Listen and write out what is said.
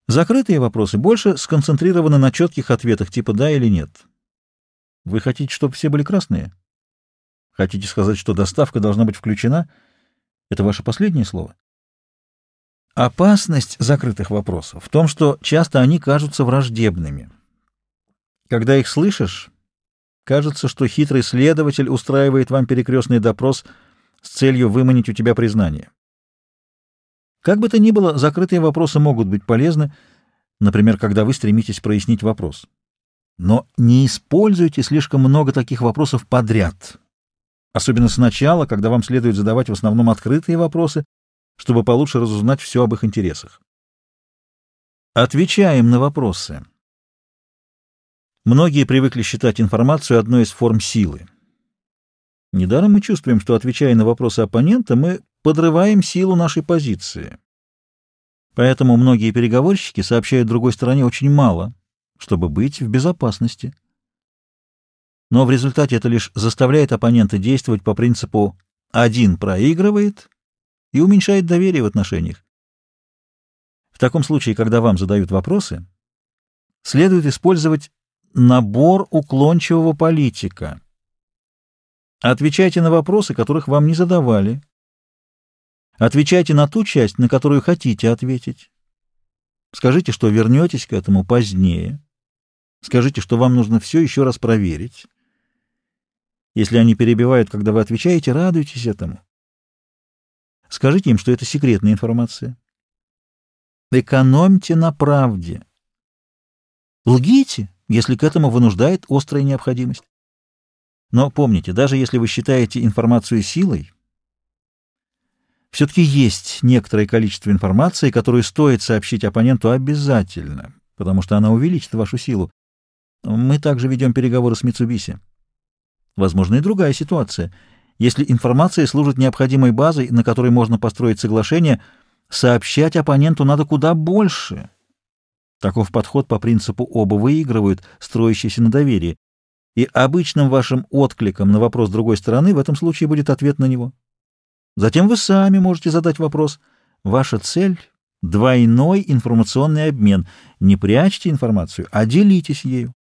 Закрытые вопросы больше сконцентрированы на четких ответах типа «да» или «нет». Вы хотите, чтобы все были красные? Хотите сказать, что доставка должна быть включена? Это ваше последнее слово? Опасность закрытых вопросов в том, что часто они кажутся враждебными. Когда их слышишь, кажется, что хитрый следователь устраивает вам перекрестный допрос с целью выманить у тебя признание. Как бы то ни было, закрытые вопросы могут быть полезны, например, когда вы стремитесь прояснить вопрос. Но не используйте слишком много таких вопросов подряд, особенно сначала, когда вам следует задавать в основном открытые вопросы, чтобы получше разузнать все об их интересах. Отвечаем на вопросы. Многие привыкли считать информацию одной из форм силы. Недаром мы чувствуем, что, отвечая на вопросы оппонента, мы подрываем силу нашей позиции. Поэтому многие переговорщики сообщают другой стороне очень мало, чтобы быть в безопасности. Но в результате это лишь заставляет оппонента действовать по принципу «один проигрывает» и уменьшает доверие в отношениях. В таком случае, когда вам задают вопросы, следует использовать набор уклончивого политика. Отвечайте на вопросы, которых вам не задавали. Отвечайте на ту часть, на которую хотите ответить. Скажите, что вернетесь к этому позднее. Скажите, что вам нужно все еще раз проверить. Если они перебивают, когда вы отвечаете, радуйтесь этому. Скажите им, что это секретная информация. Экономьте на правде. Лгите, если к этому вынуждает острая необходимость. Но помните, даже если вы считаете информацию силой, все-таки есть некоторое количество информации, которую стоит сообщить оппоненту обязательно, потому что она увеличит вашу силу. Мы также ведем переговоры с Mitsubishi. Возможно, и другая ситуация. Если информация служит необходимой базой, на которой можно построить соглашение, сообщать оппоненту надо куда больше. Таков подход по принципу «оба выигрывают», строящийся на доверии. И обычным вашим откликом на вопрос другой стороны в этом случае будет ответ на него. Затем вы сами можете задать вопрос. Ваша цель — двойной информационный обмен. Не прячьте информацию, а делитесь ею.